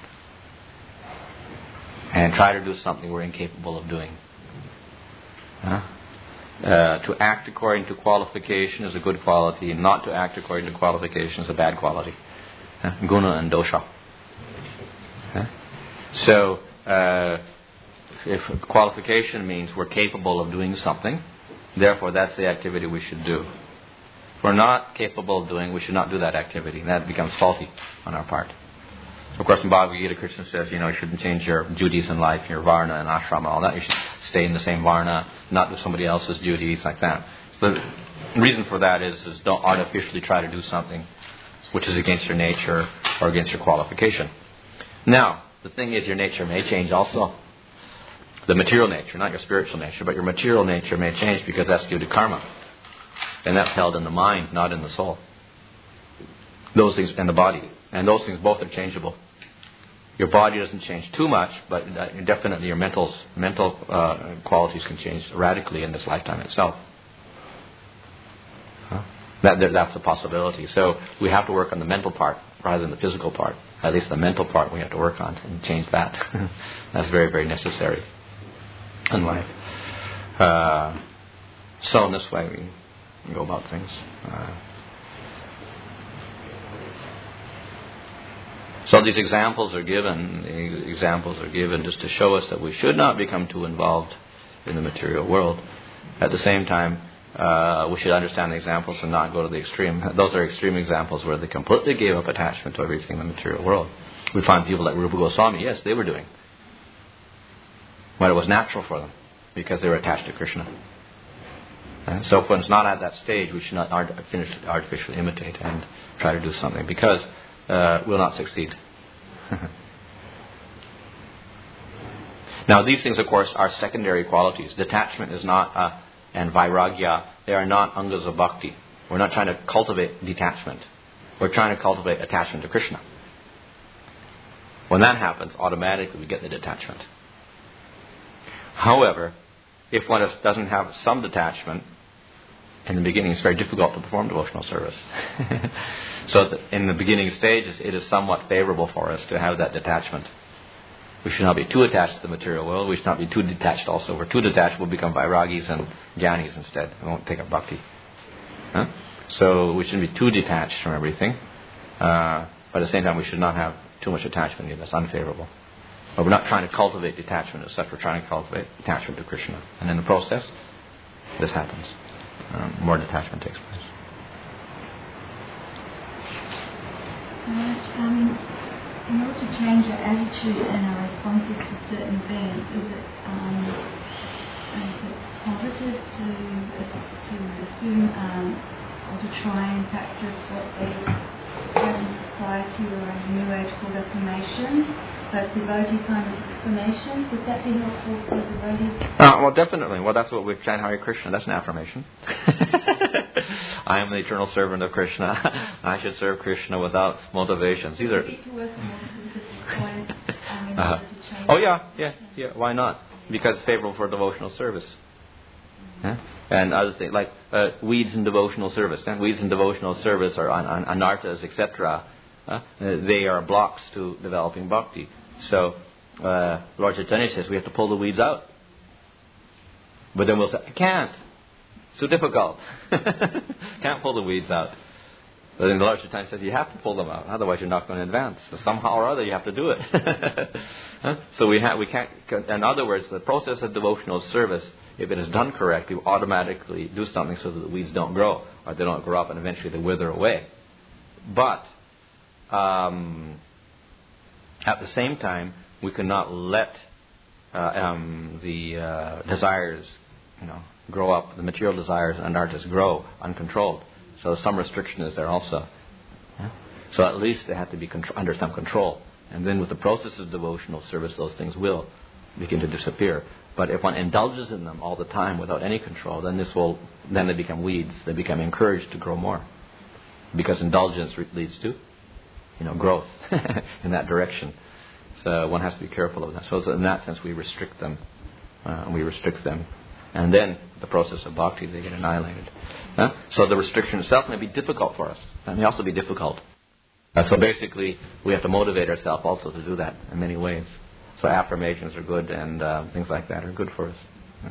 and try to do something we're incapable of doing. Huh? Uh, to act according to qualification is a good quality. Not to act according to qualification is a bad quality. Huh? Guna and dosha. Huh? So, uh, if qualification means we're capable of doing something, therefore that's the activity we should do. If we're not capable of doing, we should not do that activity. And that becomes faulty on our part. Of course, in Bhagavad Gita, Krishna says, you know, you shouldn't change your duties in life, your varna and ashrama, all that. You should stay in the same varna, not do somebody else's duties, like that. So the reason for that is, is don't artificially try to do something which is against your nature or against your qualification. Now, the thing is, your nature may change also. The material nature, not your spiritual nature, but your material nature may change because that's due to karma. And that's held in the mind, not in the soul. Those things, and the body. And those things both are changeable. Your body doesn't change too much, but definitely your mental mental uh, qualities can change radically in this lifetime itself. Huh? That, that's a possibility. So we have to work on the mental part rather than the physical part. At least the mental part we have to work on and change that. That's very, very necessary in life. Uh, so in this way we go about things. Uh, So these examples are given, the examples are given just to show us that we should not become too involved in the material world. At the same time, uh, we should understand the examples and not go to the extreme. Those are extreme examples where they completely gave up attachment to everything in the material world. We find people like Rupa Goswami, yes, they were doing what it was natural for them because they were attached to Krishna. And so when it's not at that stage, we should not artificially imitate and try to do something because Uh, will not succeed. Now, these things, of course, are secondary qualities. Detachment is not, uh, and vairagya, they are not angas of bhakti. We're not trying to cultivate detachment. We're trying to cultivate attachment to Krishna. When that happens, automatically we get the detachment. However, if one is, doesn't have some detachment, in the beginning it's very difficult to perform devotional service. So in the beginning stages, it is somewhat favorable for us to have that detachment. We should not be too attached to the material world. We should not be too detached also. If we're too detached, we'll become vairagis and jnanis instead. We won't take up bhakti. Huh? So we shouldn't be too detached from everything. Uh, but at the same time, we should not have too much attachment in. That's unfavorable. But we're not trying to cultivate detachment as such. We're trying to cultivate attachment to Krishna. And in the process, this happens. Um, more detachment takes place. Um, in order to change our attitude and our responses to certain events, is it, um, is it positive to to assume um, or to try and practice what they in society or in New Age called affirmations, but devotee kind of explanations? Would that be helpful for devotees? Uh, well, definitely. Well, that's what we chant Hare Krishna. That's an affirmation. I am the eternal servant of Krishna. I should serve Krishna without motivations. These are. uh, oh yeah, yeah, yeah. Why not? Because it's favorable for devotional service. Yeah? And other things like uh, weeds in devotional service. Yeah? Weeds in devotional service are an, an, anarthas, et cetera. Uh, they are blocks to developing bhakti. So uh, Lord Chaitanya says we have to pull the weeds out. But then we'll say, I can't. It's too difficult. Can't pull the weeds out. But then the Lord Chaitanya says you have to pull them out. Otherwise you're not going to advance. So somehow or other you have to do it. Huh? So we ha- we can't. In other words, the process of devotional service, if it is done correctly, you automatically do something so that the weeds don't grow, or they don't grow up and eventually they wither away. But um, at the same time, we cannot let uh, um, the uh, desires, you know, grow up. The material desires and anarthas grow uncontrolled. So some restriction is there also. Yeah? So at least they have to be contr- under some control. And then with the process of devotional service, those things will begin to disappear. But if one indulges in them all the time without any control, then this will then they become weeds. They become encouraged to grow more, because indulgence re- leads to, you know, growth in that direction. So one has to be careful of that. So in that sense, we restrict them. Uh, we restrict them, and then the process of bhakti, they get annihilated. Uh, so the restriction itself may be difficult for us. It may also be difficult. Uh, so basically, we have to motivate ourselves also to do that in many ways. So affirmations are good, and uh, things like that are good for us. Yeah.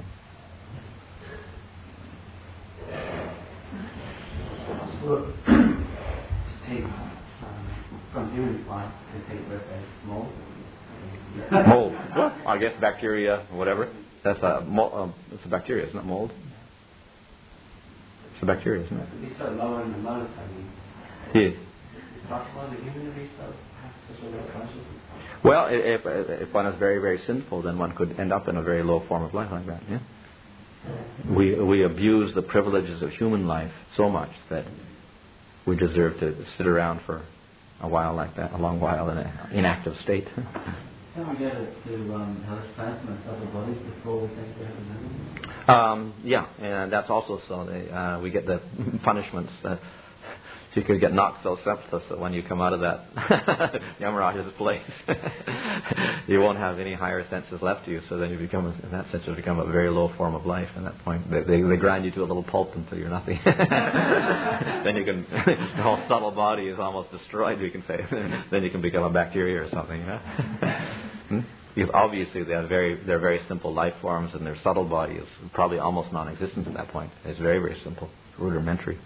So, to take um, from human life to take birth as mold. Mold. Well, I guess bacteria, whatever. That's a mo- um, it's a bacteria, isn't it? Mold. It's a bacteria, isn't it? It's so lower in the amount. I mean, yeah. Is it possible the human to be so have such a low consciousness? Well, if if one is very, very sinful, then one could end up in a very low form of life like that. Yeah. We we abuse the privileges of human life so much that we deserve to sit around for a while like that, a long while in an inactive state. Can we get it to um, help transplant other bodies before we think we have a memory? Um, yeah, and that's also so. They, uh, we get the punishments. Uh, you could get noxo sepsis that when you come out of that Yamaraj's place, you won't have any higher senses left to you. So then you become, in that sense, you become a very low form of life. At that point, they, they, they grind you to a little pulp until you're nothing. Then you can, the whole subtle body is almost destroyed. We can say. Then you can become a bacteria or something. You know? hmm? Because obviously they are very, they're very simple life forms, and their subtle body is probably almost non-existent at that point. It's very, very simple, rudimentary.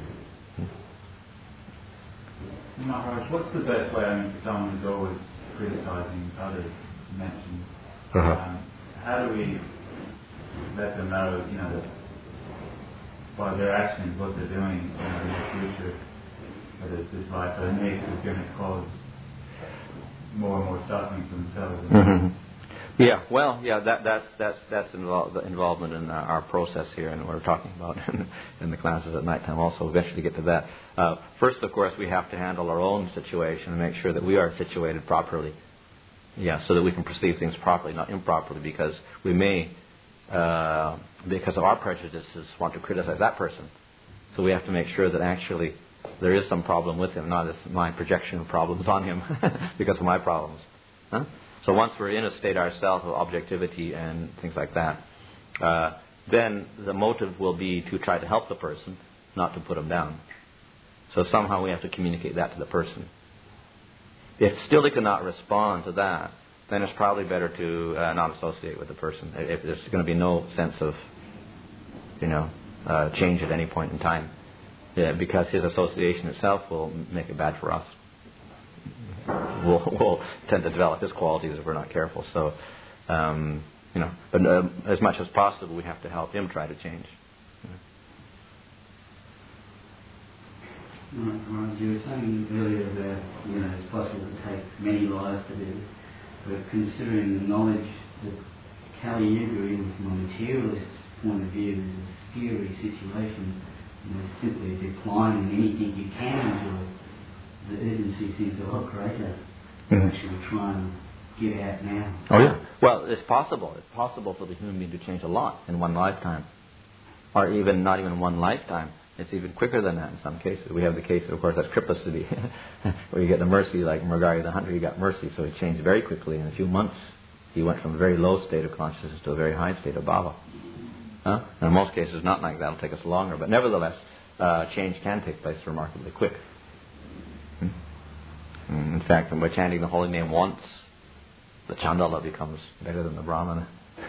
Maharaj, what's the best way, I mean, for someone who's always criticising others, you mentioned, Uh-huh. um, how do we let them know, you know, that by their actions, what they're doing, you know, in the future, whether it's this life or the next, is going to cause more and more suffering for themselves? Mm-hmm. Yeah, well, yeah, that, that's that's that's involved, the involvement in uh, our process here, and what we're talking about in, in the classes at nighttime. Also, eventually get to that. Uh, first, of course, we have to handle our own situation and make sure that we are situated properly. Yeah, so that we can perceive things properly, not improperly, because we may, uh, because of our prejudices, want to criticize that person. So we have to make sure that actually there is some problem with him, not as my projection of problems on him because of my problems. Huh? So once we're in a state ourselves of objectivity and things like that, uh, then the motive will be to try to help the person, not to put him down. So somehow we have to communicate that to the person. If still he cannot respond to that, then it's probably better to uh, not associate with the person. If there's going to be no sense of, you know, uh, change at any point in time. Yeah, because his association itself will make it bad for us. We'll, we'll tend to develop his qualities if we're not careful. So, um, you know, but uh, as much as possible, we have to help him try to change. Right, right. You were saying earlier that, you know, it's possible to take many lives to do this, but considering the knowledge that Kali Yuga, even from a materialist point of view, is a scary situation, you know, simply declining anything you can enjoy, the urgency seems a lot greater to Mm-hmm. actually try and get out now. Oh yeah. Well, it's possible. It's possible for the human being to change a lot in one lifetime, or even not even one lifetime. It's even quicker than that in some cases. We have the case, of course, that's Kripa Siddhi, where you get the mercy, like Mrgari the hunter, he got mercy, so he changed very quickly in a few months. He went from a very low state of consciousness to a very high state of bhava. Huh? And in most cases, not like that. It'll take us longer, but nevertheless, uh, change can take place remarkably quick. Hmm? In fact, when we're chanting the holy name once, the Chandala becomes better than the Brahmana.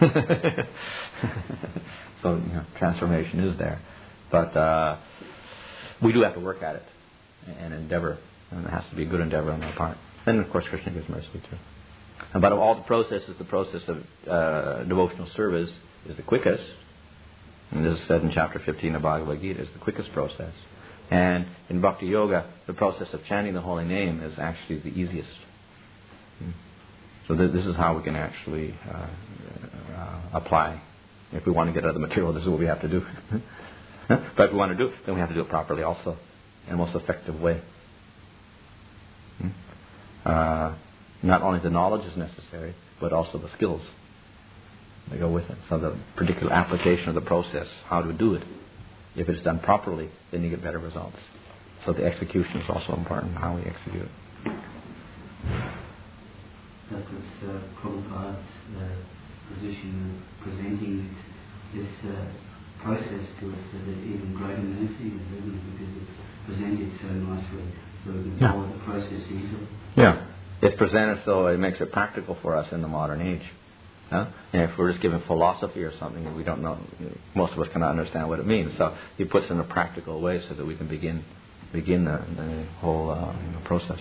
So, you know, transformation is there. But uh, we do have to work at it and endeavor, and it has to be a good endeavor on our part. And of course, Krishna gives mercy too. But of all the processes, the process of uh, devotional service is the quickest. And this is said in chapter fifteen of Bhagavad Gita, is the quickest process. And in Bhakti Yoga, the process of chanting the holy name is actually the easiest. So th- this is how we can actually uh, uh, apply. If we want to get out of the material, this is what we have to do. But if we want to do it, then we have to do it properly also, in a most effective way. Uh, not only the knowledge is necessary, but also the skills that go with it. So the particular application of the process, how to do it. If it's done properly, then you get better results. So the execution is also important, how we execute it. That was uh, Prabhupada's uh, position of presenting this uh, process to us, that it's even greater mercy, isn't it? Because it's presented so nicely, so we can Yeah. follow the process easily. Yeah. It's presented so it makes it practical for us in the modern age. Huh? And if we're just giving philosophy or something, we don't know, most of us cannot understand what it means. So he puts it in a practical way so that we can begin begin the, the whole uh, you know, process.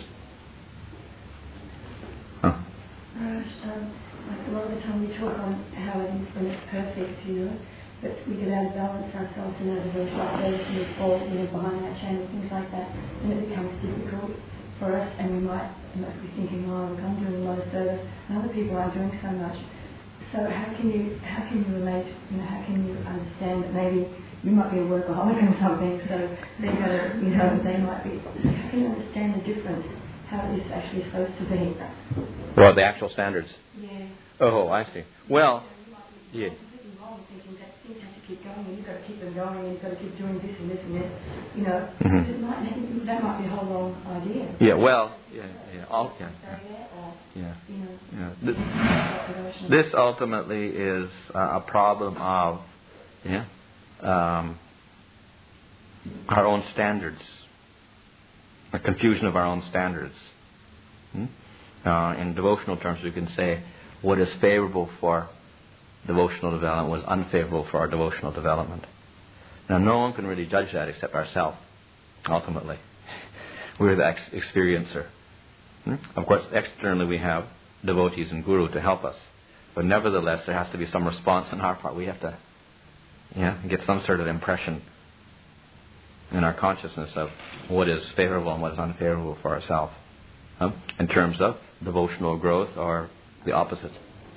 Huh? Raj, um, like a lot of the time we talk on how it is when it's perfect, you know, but we get out of balance ourselves in our devotion, like those who fall, you know, behind our channel, things like that, and it becomes difficult for us, and we might, we might be thinking, oh, look, I'm doing a lot of service, and other people aren't doing so much. So how can you how can you relate, you know, how can you understand that maybe you might be a workaholic or something, so they're gonna, you know, they might be, how can you understand the difference, how it's actually supposed to be? Well, the actual standards. Yeah. Oh, I see. Well, yeah. Thinking that things have to keep going, and you've got to keep them going, and you've got to keep doing this and this and this, you know, Mm-hmm. it might, that might be a whole wrong idea. Yeah, well, yeah, yeah, all, yeah, yeah, You know, yeah. Th- This ultimately is uh, a problem of, yeah, um, our own standards, a confusion of our own standards. Hmm? Uh, in devotional terms, we can say what is favorable for devotional development was unfavorable for our devotional development. Now, no one can really judge that except ourselves, ultimately. We're the ex- experiencer. Hmm? Of course, externally we have devotees and guru to help us. But nevertheless, there has to be some response on our part. We have to yeah, get some sort of impression in our consciousness of what is favorable and what is unfavorable for ourselves. Huh? In terms of devotional growth or the opposite.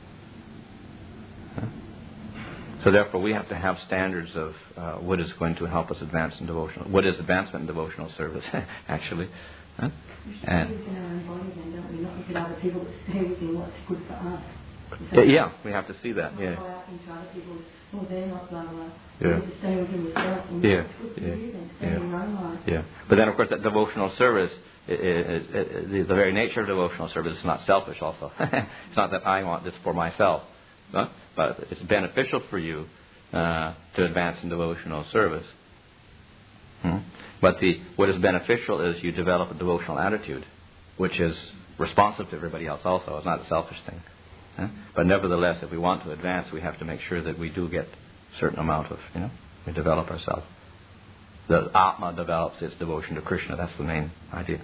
Huh? So therefore, we have to have standards of uh, what is going to help us advance in devotional, what is advancement in devotional service, actually. Huh? we should And be within our own body then, don't we? Not look at other people, but stay within what's good for us. yeah, yeah, we have to see that. Not Yeah, go out into other people, well, they're not blah, blah, blah. Yeah. You need to stay within yourself and Yeah. what's good for Yeah. you then. Stay Yeah. in your own life. yeah. But then, of course, that devotional service, i i i i the, the very nature of devotional service is not selfish. Also, it's not that I want this for myself, huh? But it's beneficial for you uh, to advance in devotional service. Hmm? But the what is beneficial is you develop a devotional attitude, which is responsive to everybody else. Also, it's not a selfish thing. Huh? But nevertheless, if we want to advance, we have to make sure that we do get a certain amount of, you know, we develop ourselves. the Atma develops its devotion to Krishna. That's the main idea.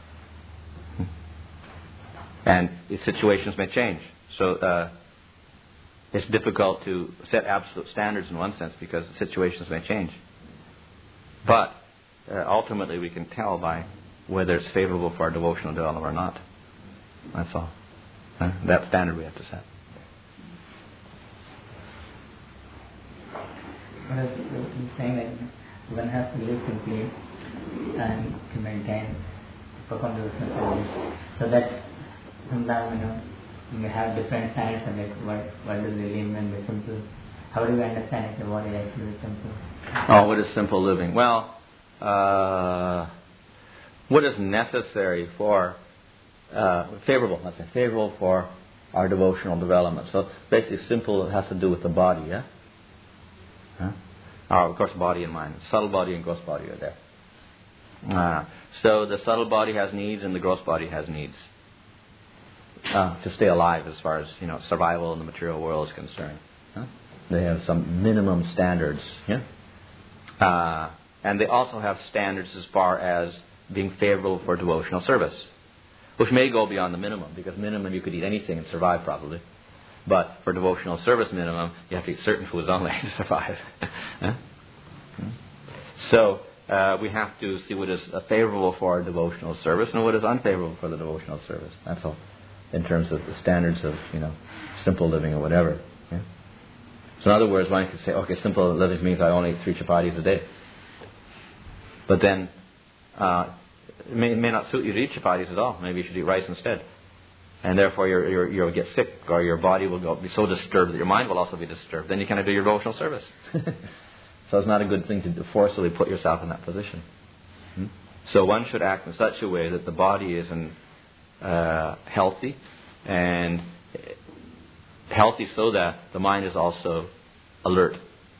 And its situations may change. So uh, it's difficult to set absolute standards in one sense because the situations may change. But uh, ultimately we can tell by whether it's favorable for our devotional development or not. That's all. Uh, that standard we have to set. Well, you're saying that one has to live simply and to maintain perform devotional service. So that sometimes, you know, we may have different standards and like what what does really mean by simple? How do we understand it? What is actually simple? Oh, what is simple living? Well, uh, what is necessary for uh, favorable? Let's say favorable for our devotional development. So basically, simple has to do with the body, yeah. Huh? Oh, of course, body and mind. Subtle body and gross body are there. Uh, so the subtle body has needs, and the gross body has needs. Uh, to stay alive as far as, you know, survival in the material world is concerned. Huh? They have some minimum standards. Yeah? Uh, and they also have standards as far as being favorable for devotional service, which may go beyond the minimum, because minimum you could eat anything and survive probably. But for devotional service minimum, you have to eat certain foods only to survive. Huh? So uh, we have to see what is favorable for our devotional service and what is unfavorable for the devotional service. That's all. In terms of the standards of, you know, simple living or whatever. Yeah? So in other words, one could say, okay, simple living means I only eat three chapatis a day. But then uh, it, may, it may not suit you to eat chapatis at all. Maybe you should eat rice instead. And therefore you're, you're, you'll get sick, or your body will go, be so disturbed that your mind will also be disturbed. Then you cannot do your devotional service. So it's not a good thing to do, forcibly put yourself in that position. Hmm? So one should act in such a way that the body is in Uh, healthy, and healthy so that the mind is also alert,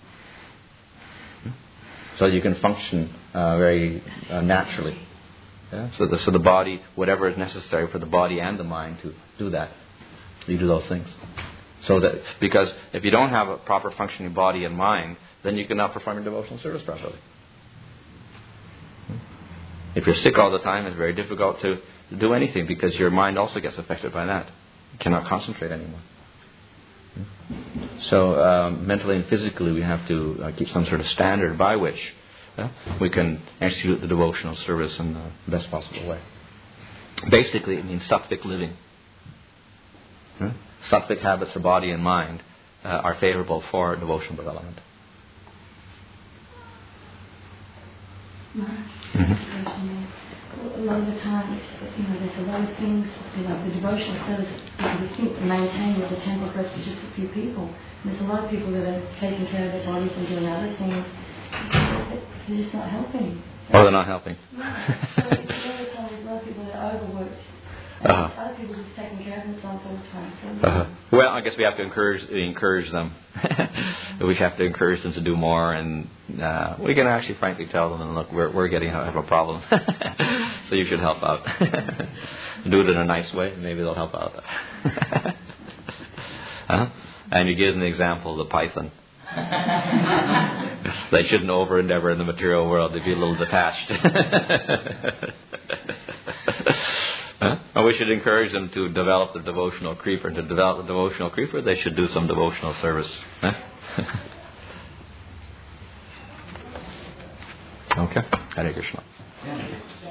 so you can function uh, very uh, naturally. Yeah? So, the, so the body, whatever is necessary for the body and the mind to do that, you do those things. So that because if you don't have a proper functioning body and mind, then you cannot perform your devotional service properly. If you're sick all the time, it's very difficult to do anything because your mind also gets affected by that. You cannot concentrate anymore. So um, mentally and physically we have to uh, keep some sort of standard by which uh, we can execute the devotional service in the best possible way. Basically it means sattvic living. Huh? Sattvic habits for body and mind uh, are favorable for devotional development. Mm-hmm. A lot of the time, you know, there's a lot of things, you know, the devotional service, because we think maintaining the temple goes to just a few people. And there's a lot of people that are taking care of their bodies and doing other things. They're just not helping. Oh, they're not helping. No. So, a lot of the time, there's a lot of people that are overworked. And uh-huh. other people just taking care of themselves all the time. So, uh-huh. Well, I guess we have to encourage encourage them. We have to encourage them to do more, and uh, we can actually frankly tell them, look, we're we're getting have a problem, so you should help out. Do it in a nice way, maybe they'll help out. uh-huh. And you give them the example of the python. They shouldn't over endeavor in the material world; they'd be a little detached. Huh? And we should encourage them to develop the devotional creeper. And to develop the devotional creeper, they should do some devotional service. Huh? Okay. Hare Krishna.